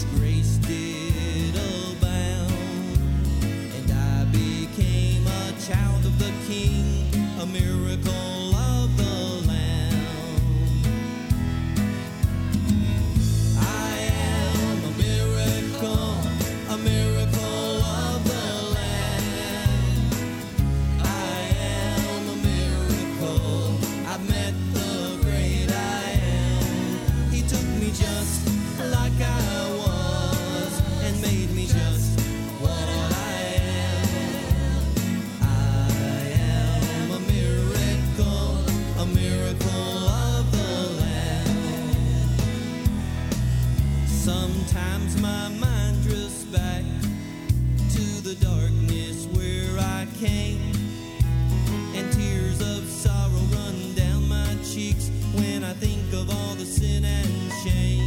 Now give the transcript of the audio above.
grace did abound, and I became a child of the King, a miracle of the Lamb. I am a miracle of the Lamb. I am a miracle. I've met the great I am. He took me just like I was and made me just what I am. I am a miracle of the Lamb. Sometimes my mind drifts back to the darkness where I came, and tears of sorrow run down my cheeks when I think of all the sin and shame.